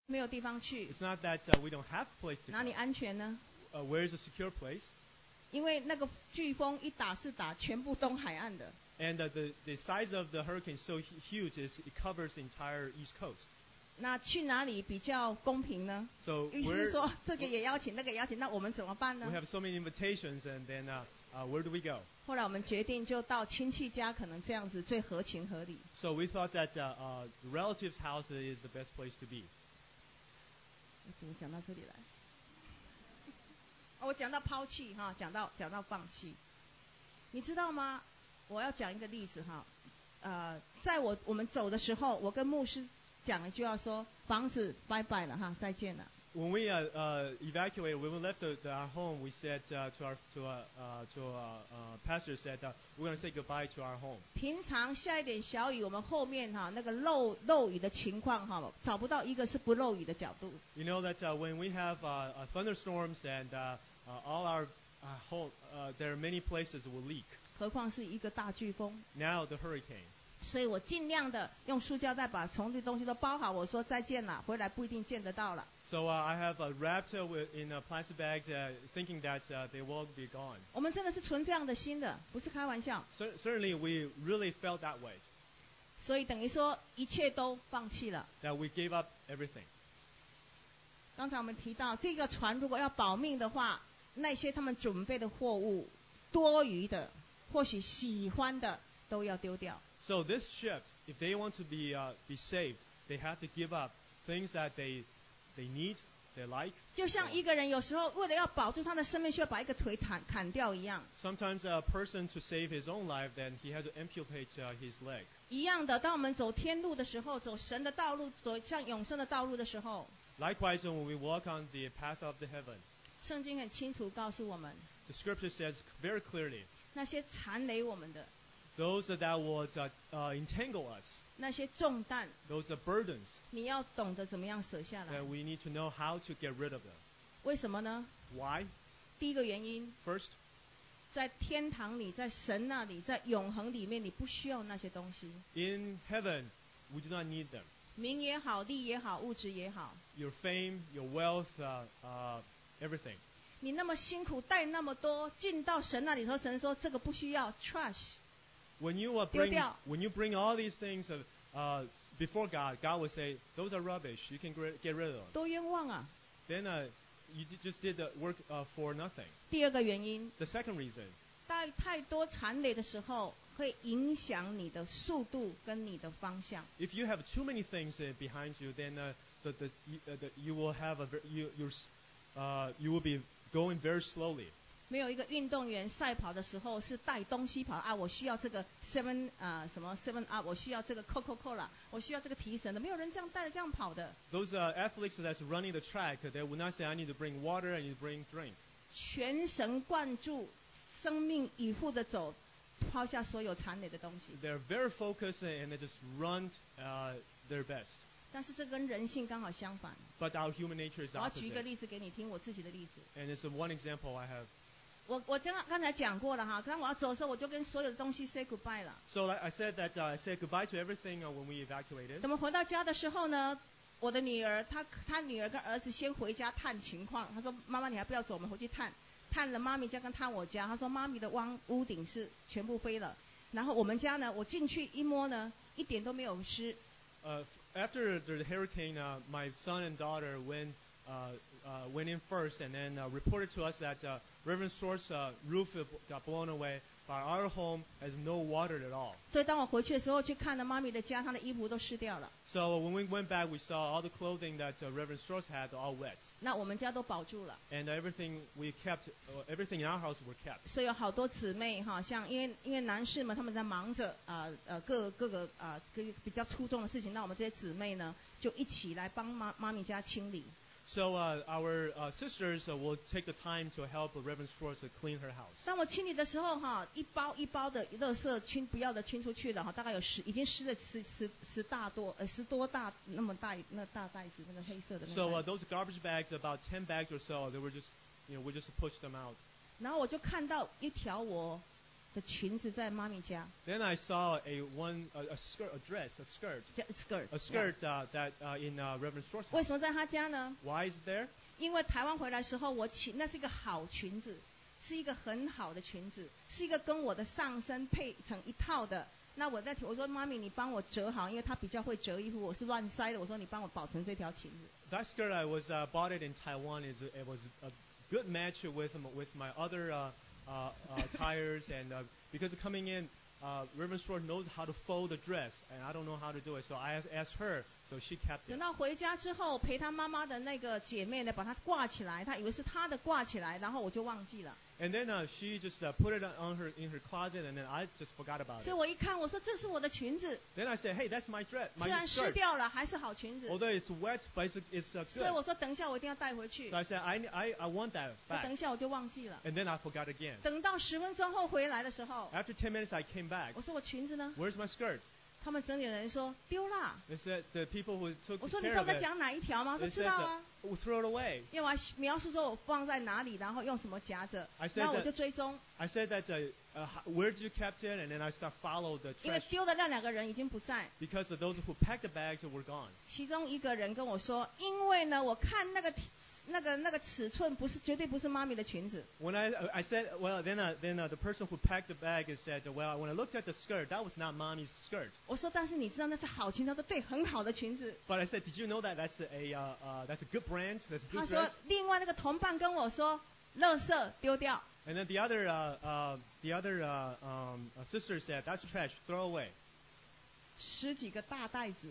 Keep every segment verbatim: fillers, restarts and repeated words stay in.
没有地方去。 It's not that uh, we don't have a place to 哪里 go. 安全呢？ Uh, where is a secure place? 因为那个飓风一打是打全部东海岸的。 And uh, the, the size of the hurricane is so hu- huge, is it covers the entire East Coast. 那去哪里比较公平呢？ So 意思是 where, 说这个也邀请，那个也邀请，那我们怎么办 we 呢？ have so many invitations, and then uh, uh, where do we go? 后来我们决定就到亲戚家，可能这样子最合情合理。 So we thought that uh, uh, the relative's house is the best place to be. 我怎么讲到这里来？哦我讲到抛弃哈，讲到讲到放弃，你知道吗？我要讲一个例子哈，呃，在我我们走的时候，我跟牧师讲一句话说，房子拜拜了哈，再见了。 When we uh, uh, evacuated, when we left the, the, our home, we said uh, to our to uh, uh, to uh, uh, pastor said uh, we're going to say goodbye to our home. 平常下一点小雨，我们后面哈那个漏漏雨的情况哈，找不到一个是不漏雨的角度。 You know that uh, when we have uh, uh, thunderstorms and uh, uh, all our uh, whole, uh, there are many places that will leak. 何况是一个大飓风。 Now the hurricane. 所以我尽量的用塑胶袋把从这东西都包好，我说再见了，回来不一定见得到了。 So uh, I have uh, wrapped uh, with, in uh, plastic bags, uh, thinking that uh, they will be gone. 我们真的是存这样的心的，不是开玩笑。 Cer- certainly, we really felt that way. 所以等于说一切都放弃了。 That we gave up everything. 刚才我们提到，这个船如果要保命的话，那些他们准备的货物，多余的，或许喜欢的，都要丢掉。 So this ship, if they want to be uh, be saved, they have to give up things that they they need, they like. 就像一个人有时候为了要保住他的生命，需要把一个腿砍砍掉一样。 Sometimes a person to save his own life, then he has to amputate uh, his leg. 一样的，当我们走天路的时候，走神的道路，走向永生的道路的时候， Likewise, when we walk on the path of the heaven, 圣经很清楚告诉我们， the scripture says very clearly, 那些缠累我们的， those that would uh, uh, entangle us, 那些重担， those are burdens, 你要懂得怎么样舍下来 that。we need to know how to get rid of them. 为什么呢？ Why? 第一个原因， First, 在天堂里，在神那里，在永恒里面，你不需要那些东西， in heaven, we do not need them. 名也好，利也好，物质也好， Your fame, your wealth, uh, uh, everything. 你那么辛苦带那么多，进到神那里头，神说这个不需要 ，trash。 When you uh, bring 丢掉。 when you bring all these things uh, uh, before God, God will say those are rubbish. You can gr- get rid of them. 多冤枉啊！ Then uh, you d- just did the work uh, for nothing. 第二个原因， The second reason, 带太多缠累的时候，会影响你的速度跟你的方向。 if you have too many things uh, behind you, then uh, the, the, you, uh, the, you will have a ver- you you're, s- uh, you will be going very slowly. 没有一个运动员赛跑的时候是带东西跑啊，我需要这个 seven 啊、什么 seven up， 我需要这个 Coca Cola， 我需要这个提神的，没有人这样带着这样跑的。 Those uh, athletes that's running the track, they will not say, "I need to bring water. I need to bring drink." 全神贯注，生命以赴的走，抛下所有缠累的东西。 They're very focused and they just run uh, their best. 但是这跟人性刚好相反。 But our human nature is 我要举一个 opposite. 例子给你听，我自己的例子。 And it's uh, one example I have. 我我刚刚才讲过了哈，刚我要走的时候，我就跟所有的东西 say goodbye 了。 So like I said that uh, I said goodbye to everything uh, when we evacuated. 等我回到家的时候呢，我的女儿，她她女儿跟儿子先回家探情况，她说妈妈你还不要走，我们回去探，探了妈咪家跟探我家，她说妈咪的屋屋顶是全部飞了，然后我们家呢，我进去一摸呢，一点都没有湿。 Uh, f- after the hurricane, uh, my son and daughter went uh, uh, went in first and then uh, reported to us that uh, Reverend Source uh, roof got blown away, but our home has no water at all. 所以当我回去的时候，去看了妈咪的家，她的衣服都湿掉了。 So when we went back, we saw all the clothing that uh, Reverend Source had all wet, 那我们家都保住了。 and everything we kept, uh, everything in our house were kept. 所以有好多姊妹哈，像因为因为男士们他们在忙着啊呃各各个啊各比较出众的事情，那我们这些姊妹呢就一起来帮妈妈咪家清理。 So uh, our uh, sisters uh, will take the time to help Reverend Schwartz to clean her house. 当我清理的时候哈，一包一包的垃圾清不要的清出去了哈，大概有十已经湿了十十十大多呃十多大那么大那大袋子那个黑色的那个 So 袋 uh, 子。 those garbage bags, about ten bags or so, they were just, you know, we just pushed them out. 然后我就看到一条我的裙子在妈咪家 Then I saw a one a, a skirt, a dress, a skirt, 叫 skirt， a skirt uh, that uh, in uh, Reverend Store's 为 house. 什么在他家呢？ Why is it there? 因为台湾回来的时候，我请那是一个好裙子，是一个很好的裙子，是一个跟我的上身配成一套的。那我在我说妈咪，你帮我折好，因为她比较会折衣服，我是乱塞的。我说你帮我保存这条裙子。 That skirt I was uh, bought it in Taiwan. Is it was a good match with with my other uh, uh, uh, tires and uh, because coming in, uh, Reverend Store knows how to fold a dress and I don't know how to do it. So I asked her, so she kept 等 it. 到回家之后，陪她妈妈的那个姐妹呢，把它挂起来，她以为是她的挂起来，然后我就忘记了。 And then uh, she just uh, put it on her in her closet, and then I just forgot about 所以 it. 我一看，我说这是我的裙子， Then I said, "Hey, that's my dress, 虽 my 然湿 skirt. 掉了，还是好裙子。 Although it's wet, but it's, it's uh, 所以 good." 我说等一下我一定要带回去 So。I said, I, I, I want that 那等 back. 一下我就忘记了。 And then I forgot again. 等到十分钟后回来的时候， After ten minutes, I came back. 我说我裙子呢？ Where's my skirt? 他们整理的人说丢啦。 They said the people who took 我说你 care 知道 of 在 it, 讲哪一条吗？他 they 知 said 道 that 啊。 we'll throw it away. 因为我还描述说我放在哪里，然后用什么夹着 I，said 然后我 that- 就追踪， I said that, uh, uh, h- where did you kept it? And then I start follow the 因为 trash 丢的那两个人已经不在。 because of those who packed the bags were gone. 其中一个人跟我说，因为呢，我看那个那个那个尺寸不是绝对不是妈咪的裙子。 When I I said, well, then uh, then uh, the person who packed the bag has said, well, when I looked at the skirt, that was not mommy's skirt. 我说但是你知道那是好裙子，他说对，很好的裙子。 But I said, did you know that that's a uh, uh, that's a good brand, that's a 他 good 说 dress? 另外那个同伴跟我说，垃圾丢掉。 And then the other uh, uh, the other uh, um, uh, sister said, that's trash, throw away. 十几个大袋子，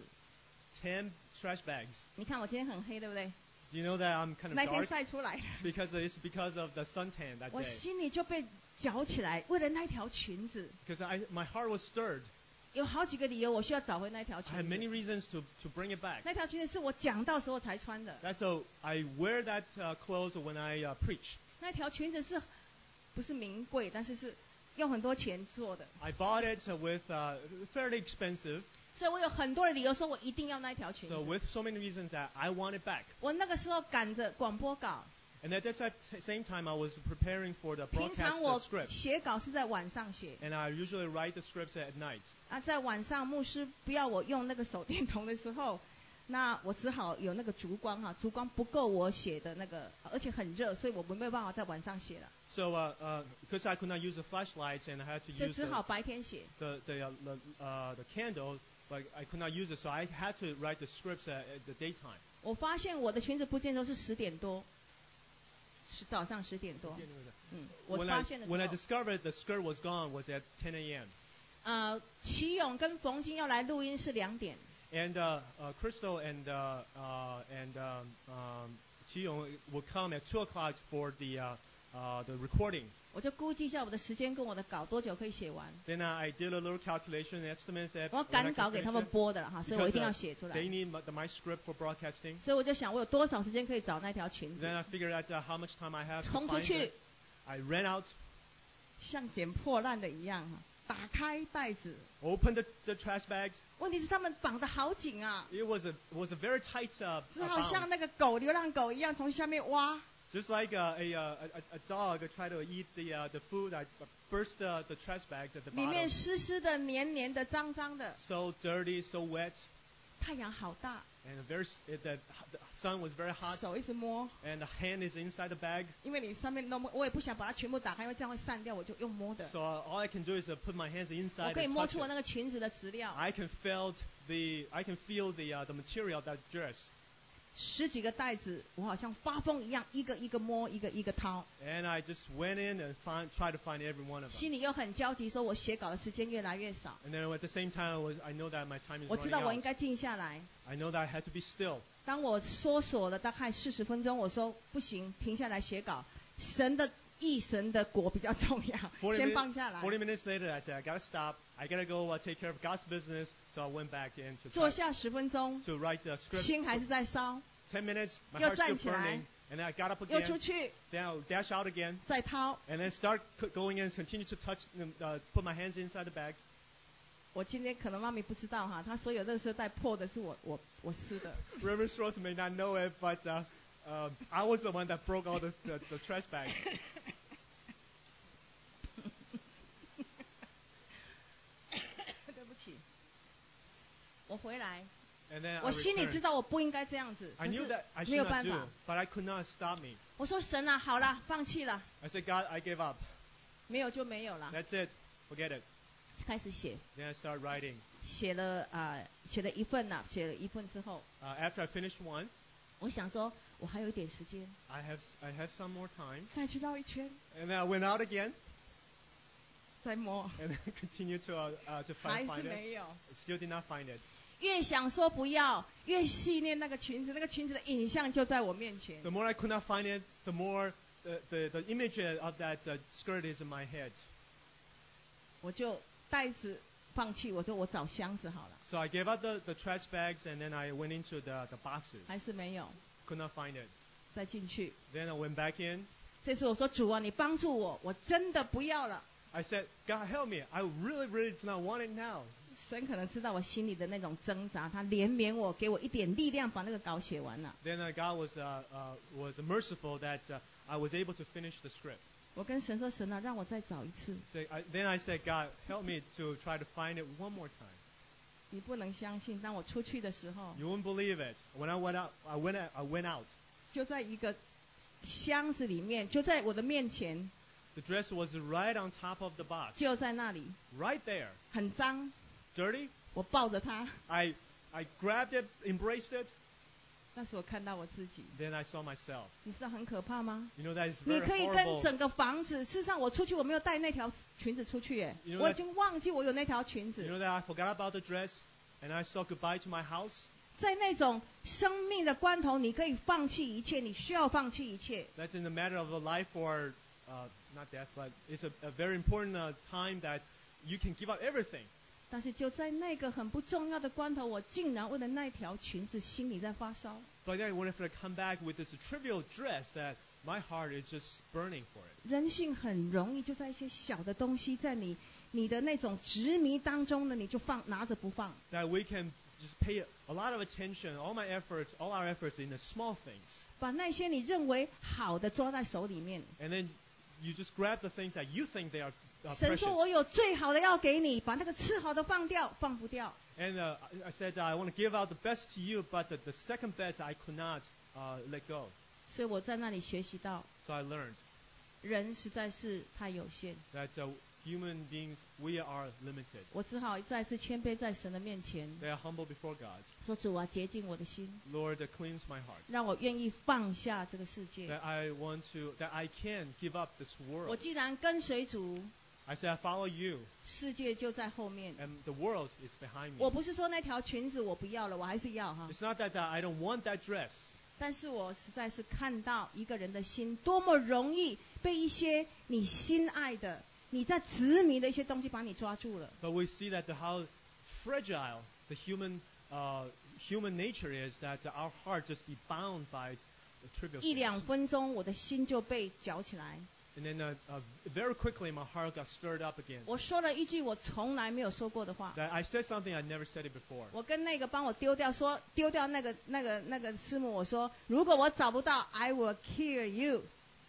Ten trash bags. 你看我今天很黑，对不对？ Do you know that I'm kind of 那天 dark 晒出来的， because it's because of the suntan that 我 day. 心里就被搅起来，为了那条裙子， Because I my heart was stirred. 有好几个理由我需要找回那条 I 裙 had 子。 many reasons to to bring it back. 那条裙子是我讲到时候才穿的， That's so I wear that uh, clothes when I uh, preach. 那条裙子是不是名贵，但是是用很多钱做的， I bought it uh, with uh, fairly expensive. 所以我有很多的理由说我一定要那条裙 So 子。 with so many reasons that I want it back. 我那个时候赶着广播稿， And at that ti- same time, I was preparing for the 平 broadcast 常 uh, 我 script. 写稿是在晚上写， And I usually write the scripts at night. 啊，在晚上牧师不要我用那个手电筒的时候，那我只好有那个烛光哈，烛光不够我写的那个，而且很热，所以我没有办法在晚上写了， So uh, uh, because I could not use the flashlights and I had to 所以 use 只好 the, 白天写。 the, the, uh, the, uh, the candle, but I could not use it. So I had to write the scripts at, at the daytime. 我发现我的裙子不见都是十点多，是早上十点多，嗯，我 When 发 I, 现的时 when I 候， discovered the skirt was gone was at ten a.m. 呃，齐勇跟冯金要来录音是两点， And uh, uh, Crystal and uh, uh, and um, um, Qiyong will come at two o'clock for the uh, uh, the recording. 我就估计一下我的时间跟我的稿多久可以写完。 Then uh, I did a little calculation estimates at 我 when I 赶 can 稿给他 finish 们 it. 播的了哈，所以我一 Because 定要 uh, 写出来 they。need my, the, my script for broadcasting. 所以我就想，我有多少时间可以找那条裙子 Then？I figured out uh, how much time I have to 冲出 find 去 it. I ran out, 像捡破烂的一样哈，打开袋子。 opened the, the trash bags. 问题是他们绑得好紧啊， It was a was a very tight uh, 只 uh, 好像 bound. 那个狗流浪狗一样从下面挖。 Just like uh, a, uh, a a dog try to eat the uh, the food, I burst the, the trash bags at the 里面 bottom. 湿湿的、黏黏的、脏脏的， So dirty, so wet, 太阳好大， and very s- it, the, the sun was very hot, 手一直摸， and the hand is inside the bag. 因为你上面弄，我也不想把它全部打开，因为这样会散掉，我就用摸的。 So uh, all I can do is uh, put my hands 我 inside 可以 and 摸 touch 出我 it. 那个裙子的质料， I can feel the I can feel the uh, the material of that dress. 十几个袋子，我好像发疯一样，一个一个摸，一个一个掏， And I just went in and find, tried to find every one of them. 心里又很焦急，说我写稿的时间越来越少， And then at the same time, I, was, I know that my time is 我知 running 道我应 out. 该静下来。 I know that I had to be still. 当我缩锁了大概四十分钟，我说不行，停下来写稿。神的意，神的国比较重要， forty 先 minutes, 放下来。 forty minutes later, I said, I gotta stop. I gotta go uh, take care of God's business. So I went back in to, 坐 try, 下十分钟， to write the script. 心还是在烧， Ten minutes, my 又 heart's 站 still 起来， burning. And then I got up 又出 again. 去 Then I dash out again. 再掏。 And then start c- going in, continue to touch, them, uh, put my hands inside the bags. 我今天可能妈咪不知道哈，她所有垃圾袋破的是我我我撕的。 Reverend Strauss may not know it, but uh, uh, I was the one that broke all the, the, the trash bags. 我回来， And then I 我心里 returned. 知道我不应该这样子， I 可 knew 是 that I 没 should 有 not 办 do, 法。 but I could not stop me. 我说神啊，好了，放弃了， I said, God, I gave up. 没有就没有了。 That's it. Forget it. 开始写， Then I started writing. 写了啊、呃写了一份呐、写了一份之后， Uh, after I finished one, 我想说我还有一点时间， I have I have some more time. 再去绕一圈， And then I went out again 再摸， and then continued to uh, uh, to 还 find, 是 find it. 没有。 Still did not find it. 越想说不要，越细念那个裙子，那个裙子的影像就在我面前 The。more I could not find it, the more the, the, the image of that uh, skirt is in my head. 我就袋子放弃，我说我找箱子好了， So I gave out the, the trash bags and then I went into the, the boxes. 还是没有， Could not find it. 再进去。 Then I went back in. 这次我说主啊，你帮助我，我真的不要了。 I said, God help me. I really, really do not want it now. 神可能知道我心里的那种挣扎，他怜悯我，给我一点力量，把那个稿写完了。 Then uh, God was uh, uh, was merciful that uh, I was able to finish the script. 我跟神说，神啊，让我再找一次。 So I, then I said, God help me to try to find it one more time. 你不能相信，当我出去的时候， You won't believe it. When I went out, I went out, I went out. 就在一个箱子里面，就在我的面前， The dress was right on top of the box. 就在那里， Right there. 很脏。 Dirty. 我抱着它， I I grabbed it, embraced it. 但是我看到我自己， Then I saw myself. 你知道很可怕吗？ You know that is 你 very 可以跟 horrible. 整个房子，事实上我出去我没有带那条裙子出去，耶 You know 我 that- 已经忘记我有那条裙 You 子。 know that I forgot about the dress and I said goodbye to my house. 在那种生命的关头，你可以放弃一切，你需要放弃一切。 That's in the matter of a life or uh, not death, but it's a, a very important uh, time that you can give up everything. 但是就在那个很不重要的关头，我竟然为了那条裙子心里在发烧。 But then when I come back with this trivial dress, that my heart is just burning for it. 人性很容易就在一些小的东西，在你你的那种执迷当中呢，你就放拿着不放。 That we can just pay a lot of attention, all my efforts, all our efforts in the small things. 把那些你认为好的抓在手里面。 And then you just grab the things that you think they are uh, 神说 precious. 我有最好的要给你，把那个次好的放掉，放不掉。 And uh, I I said that I want to give out the best to you, but the, the second best I could not uh, let go. 所以我在那里学习到， So I learned 人实在是太有限， that uh, human beings, we are limited. 我只好再次谦卑在神的面前， They are humble before God. 说主啊，洁净我的心， Lord, uh, cleanse my heart. 让我愿意放下这个世界。 That I want to, that I can give up this 我 world. 既然跟随主， I said, I follow you, 世界就在后面。 and the world is behind 我 me. 不是说那条裙子我不要了，我还是要哈。 It's not that, that I don't want that dress, 但是我实在是看到一个人的心多么容易被一些你心爱的、你在执迷的一些东西把你抓住了。 but we see that the, how fragile the human, uh, human nature is, that our heart just be bound by the trivial 一两 things. 分钟，我的心就被搅起来。 And then uh, uh, very quickly my heart got stirred up again. 我说了一句我从来没有说过的话。 That I said something I never said it before. 我跟那个帮我丢掉说丢掉那个那个那个师母，我说如果我找不到 ，I will kill you，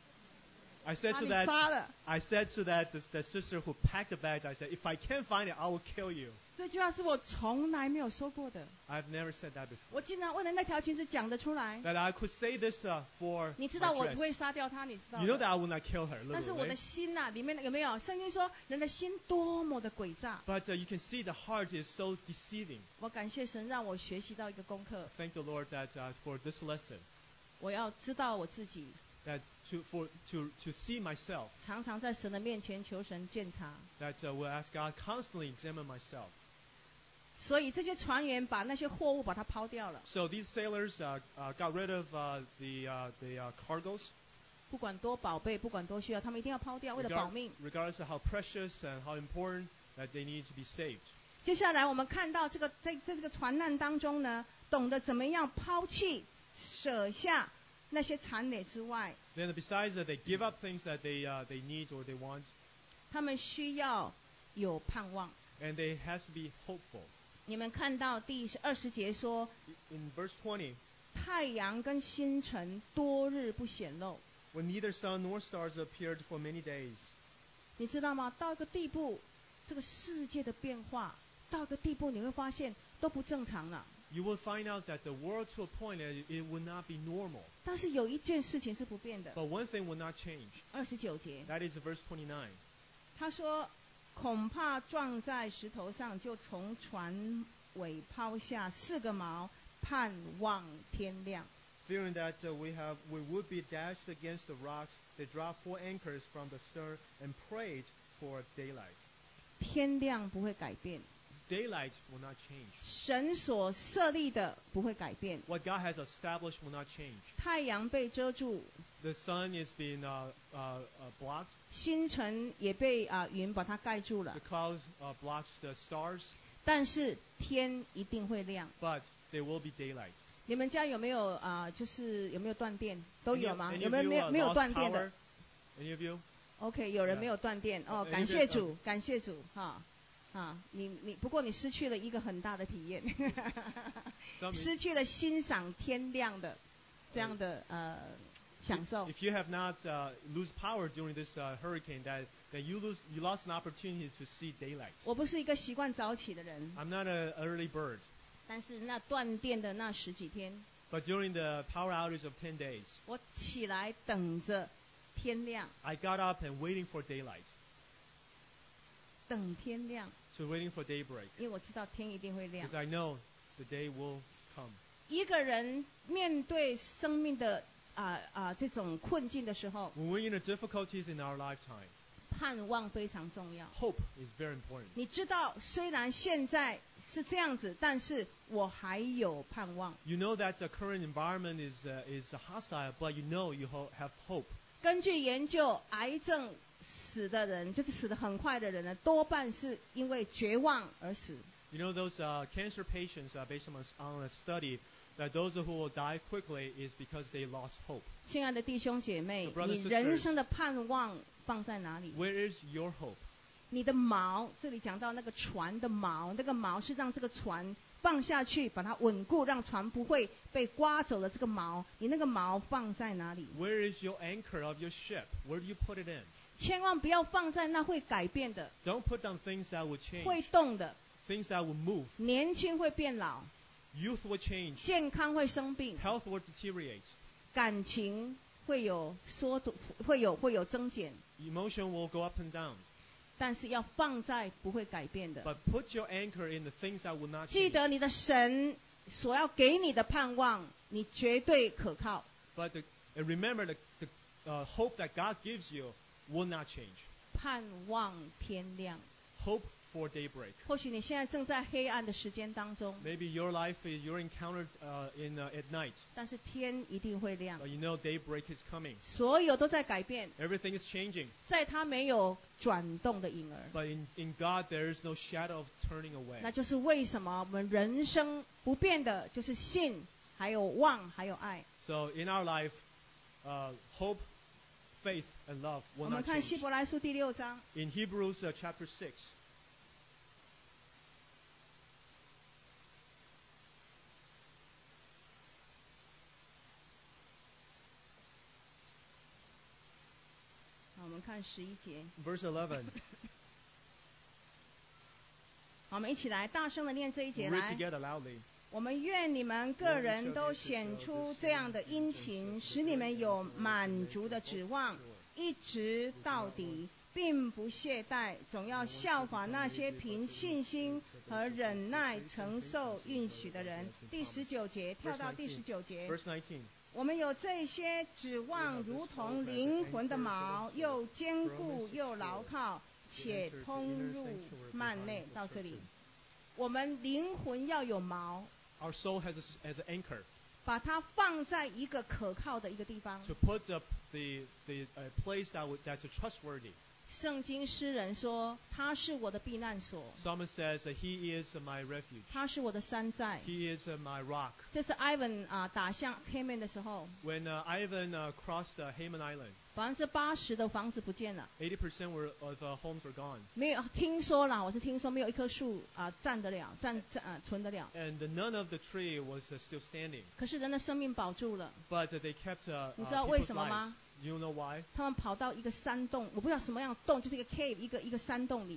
I said 把 to 你 that 杀了。 I said to that the, the sister who packed the bags, I said, if I can't find it, I will kill you. 这句话是我从来没有说过的， I've never said that before. 我竟然为了那条裙子讲得出来。 That I could say this uh, for 你知 my 道我不会 dress. 杀掉她，你知道 You know 的。 that I will not kill her, 但是我的 literally. 心呐、里面有没有？圣经说人的心多么的诡诈。 But uh, you can see the heart is so deceiving. 我感谢神让我学习到一个功课， Thank the Lord that uh, for this lesson, 我要知道我自己， that to for to to see myself, 常常在神的面前求神鉴察。 that uh, will ask God constantly examine myself. 所以这些船员把那些货物把它抛掉了， So these sailors uh, uh, got rid of uh, the uh, the uh, cargoes, 不管多宝贝，不管多需要，他们一定要抛掉，为了 regard- 保命。 regardless of how precious and how important that they need to be saved. 接下来我们看到这个在在这个船难当中呢，懂得怎么样抛弃、舍下那些残累之外， Then besides that, they give up things that they uh, they need or they want, 他们需要有盼望。 and they have to be hopeful. 你们看到第二十节说， In verse twenty, 太阳跟星辰多日不显露， when neither sun nor stars appeared for many days, 你知道吗？到一个地步，这个世界的变化到个地步，你会发现都不正常了。 You will find out that the world to a point that it will not be normal. 但是有一件事情是不变的。 But one thing will not change. 二十九节， That is verse twenty-nine. 他说：“恐怕撞在石头上，就从船尾抛下四个锚，盼望天亮。” Fearing that uh, we have we would be dashed against the rocks, they dropped four anchors from the stern and prayed for daylight. 天亮不会改变， Daylight will not change. 神所设立的不会改变。 What God has established will not change. 太阳被遮住， The sun is being uh, uh, uh, blocked. 星辰也被啊、呃、云把它盖住了 The， clouds uh, blocks the stars, 但是天一定会亮。 but there will be daylight. 你们家有没有啊、呃？就是有没有断电？都 Any 有 of- 吗？ any 有 of 没有 you, 没有 uh, 没有 lost 断电的 power? Any of you? ？OK， 有人 Yeah. 没有断电哦， Uh, 感 any 谢 bit, 主，感谢主哈啊！你你不过你失去了一个很大的体验， Some, 失去了欣赏天亮的这样的呃享受。 if you have not uh, lose power during this uh, hurricane, that, that you lose you lost an opportunity to see daylight. 我不是一个习惯早起的人， I'm not an early bird, 但是那断电的那十几天， but during the power outage of ten days, 我起来等着天亮， I got up and waiting for daylight, 等天亮， so waiting for daybreak, 因为我知道天一定会亮 because。I know the day will come. 一个人面对生命的啊啊、呃呃、这种困境的时候， When we're in the difficulties in our lifetime, 盼望非常重要。 hope is very important. 你知道，虽然现在是这样子，但是我还有盼望。 You know that the current environment is uh, is hostile, but you know you ho- have hope. 根据研究，癌症死的人，就是死得很快的人呢，多半是因为绝望而死。 You know those uh, cancer patients, uh, based on, on a study, that those who will die quickly is because they lost hope. 亲爱的弟兄姐妹 So，brothers 你 sisters， 人生的盼望放在哪里？ Where is your hope? 你的锚，这里讲到那个船的锚，那个锚是让这个船放下去，把它稳固，让船不会被刮走了。这个锚，你那个锚放在哪里？ Where is your anchor of your ship? Where do you put it in? 千万不要放在那会改变的、 Don't put down things that will 会 change, 动的。 things that will move. 年轻会变老， Youth will change, 健康会生病， health will deteriorate, 感情会有缩短，会有会有增减， emotion will go up and down. 但是要放在不会改变的。 But put your anchor in the things that will not 记 change. 得你的神所要给你的盼望，你绝对可靠。 But the, and remember, the, the uh, hope that God gives you will not change. 盼望天亮。 Hope for daybreak. 或许你现在正在黑暗的时间当中， Maybe your life is you're encountered uh, in uh, at night, 但是天一定会亮 but。you know daybreak is coming. 所有都在改变， Everything is changing, 在他没有转动的影儿。 but in, in God there is no shadow of turning away. 那就是为什么我们人生不变的，就是信，还有望，还有爱。 So in our life, uh, hope, faith, and love 我 will 们 not 看希 change. 伯来书第六章， In Hebrews uh, chapter six, 好，我们看十一节。 verse eleven, 好，我们一起来大声的念这一 we'll 节 read 来。 together loudly. 我们愿你们个人都显出这样的殷勤，使你们有满足的指望，一直到底，并不懈怠，总要效法那些凭信心和忍耐承受应许的人。第十九节，跳到第十九节。 Verse nineteen. 我们有这些指望，如同灵魂的锚，又坚固又牢靠，且通入幔内。到这里，我们灵魂要有锚， Our soul has a, has an anchor 把它放在一个可靠的一个地方。 to put up the the uh, place that would, that's a trustworthy. 圣经诗人说：“他是我的避难所， Psalmist says that He is uh, my refuge. 他是我的山寨。” He is uh, my rock. 这是 Ivan 啊、打向 Haman 的时候， When uh, Ivan uh, crossed uh, Haman Island, 百分之八十的房子不见了， eighty percent were, of uh, homes were gone. 没有听说啦，我是听说没有一棵树啊、站得了，站站啊、存得了。 And none of the tree was uh, still standing. 可是人的生命保住了。 But uh, they kept uh, 你 uh, 知道为 people's 什么 lives. 吗？ You know why? 他们跑到一个山洞，我不知道什么样的洞，就是一个 cave， 一个一个山洞里面。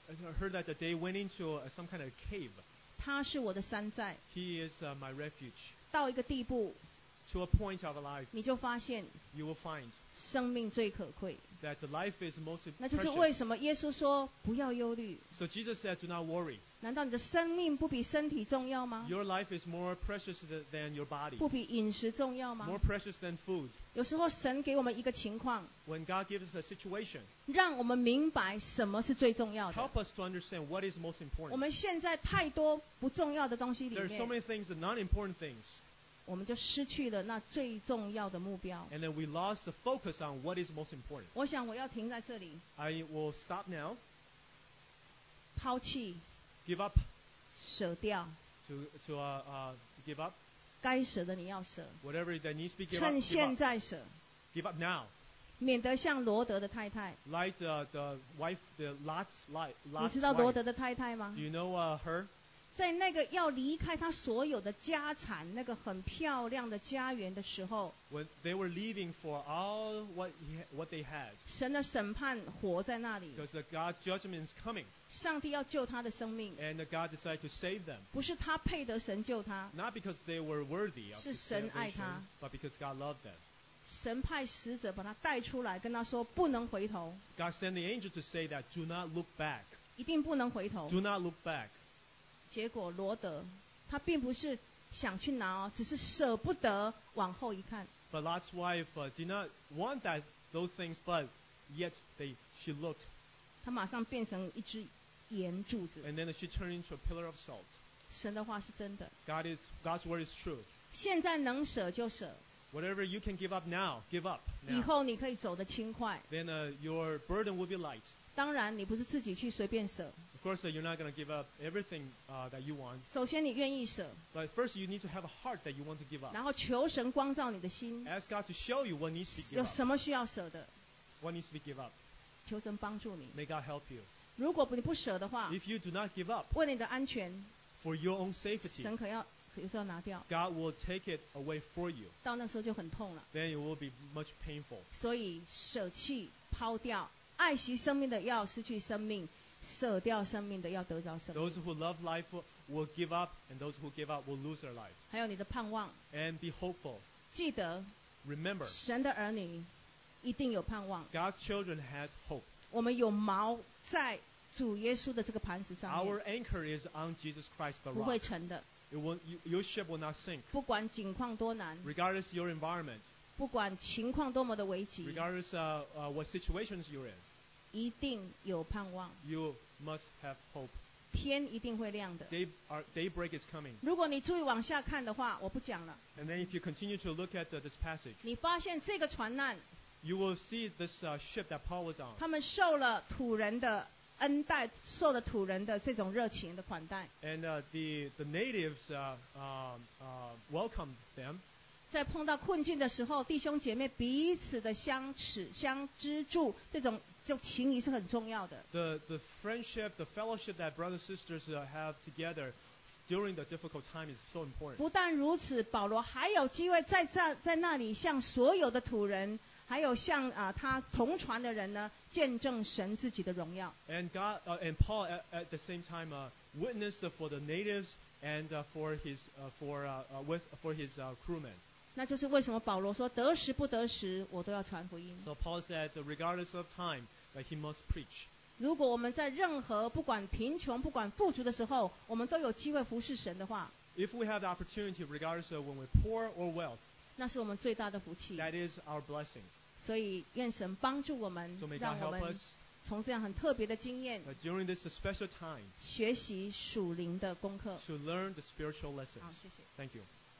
heard that they went into uh, some kind of cave. 他是我的山寨。 He is uh, my refuge. 到一个地步， To a point of life, 你就发现 you will find 生命最可贵。 that the life is most 那就是为 precious. 什么耶稣说不要忧虑。 So Jesus said, do not worry. 难道你的生命不比身体重要吗？ Your life is more precious th- than your body, 不比饮食重要吗？ more precious than food. 有时候神给我们一个情况， When God gives us a situation, 让我们明白什么是最重要的。 help us to understand what is most 我 important. 们现在太多不重要的东西里 There are so 面， many things, that not important things, 我们就失去了那最重要的目标。 and then we lost the focus on what is most important. 我想我要停在这里， I will stop now, 抛弃、 give up, 舍掉， to, to uh, uh, give up, 该舍的你要舍， whatever that needs to be given 趁 up, give 现 up, 在舍， give up now. 免得像罗德的太太。 Like the, the wife, the Lot's, life, 你 Lot's 知道罗 wife. 德的太太吗 Do？you know uh, her? 在那个要离开他所有的家产，那个很漂亮的家园的时候， When they were leaving for all what he, what they had, 神的审判活在那里， because the God's judgment is coming, 上帝要救他的生命， and God decided to save them, 不是他配得神救他， not because they were worthy of 是 the 神爱 salvation, 他。 but because God loved them. 神派使者把他带出来，跟他说不能回头， God sent the angel to say that, do not look back, 一定不能回头。 do not look back. 结果罗德他并不是想去拿哦，只是舍不得往后一看。 But Lot's wife uh, did not want that those things, but yet they she looked, 他马上变成一只盐柱子。 and then she turned into a pillar of salt. 神的话是真的， God is God's word is true. 现在能舍就舍， Whatever you can give up now, give up 以 now. 后你可以走得轻快。 Then uh, your burden will be light. 当然，你不是自己去随便舍， Of course, uh, you're not going to give up everything uh, that you want. 首先你愿意舍， But first, you need to have a heart that you want to give up. 然后求神光照你的心， Ask God to show you what needs to be 有 give up. 什么需要舍的， What needs to be give up. 求神帮助你。 May God help you. 如果你不舍的话， If you do not give up 为了你的安全， for your own safety, 神可要有时候要拿掉， God will take it away for you. 到那时候就很痛了。 Then it will be much painful. 所以舍弃、抛掉，爱惜生命的要失去生命，舍掉生命的要得着生 Those 命。 who love life will- will give up, and those who give up will lose their life. 还有你的盼望， And be hopeful. 记得 Remember, 神的儿女一定有盼望。 God's children has hope. 我们有锚在主耶稣的这个磐石上 Our 面， anchor is on Jesus Christ the 不会 rock. 沉的。 It will, you, your ship will not sink. 不管境况多难， Regardless your environment, 不管情况多么的危急， regardless uh, uh, what situations you're in, 一定有盼望， you must have hope. 天一定会亮的。 Day, our, daybreak is coming. 如果你注意往下看的话，我不讲了。 And then if you continue to look at uh, this passage, 你发现这个船难， you will see this uh, ship that Paul was on. 他们受了土人的恩待，受了土人的这种热情的款待， And uh, the, the natives uh, um, uh, welcomed them. 在碰到困境的时候，弟兄姐妹彼此的相持、相支柱，这种这种情谊是很重要的。 The, the friendship, the fellowship that brothers and sisters uh, have together during the difficult time is so important. 不但如此，保罗还有机会在在在那里向所有的土人，还有向啊、呃、他同船的人呢，见证神自己的荣耀。 And God uh, and Paul at, at the same time uh, witnessed uh, for the natives and uh, for his uh, for uh, uh, with for his uh, crewmen. 那就是为什么保罗说得时不得时，我都要传福音。 So Paul said, uh, regardless of time, that he must preach. 如果我们在任何不管贫穷、不管富足的时候，我们都有机会服侍神的话， If we have the opportunity, regardless of when we're poor or wealth, 那是我们最大的福气。 that is our blessing. 所以愿神帮助我们 So may，God 让我 help 们 us 从这样很特别的经验 uh, during this special time 学习属灵的功课。 to learn the spiritual 好， lessons. 谢谢。 Thank you.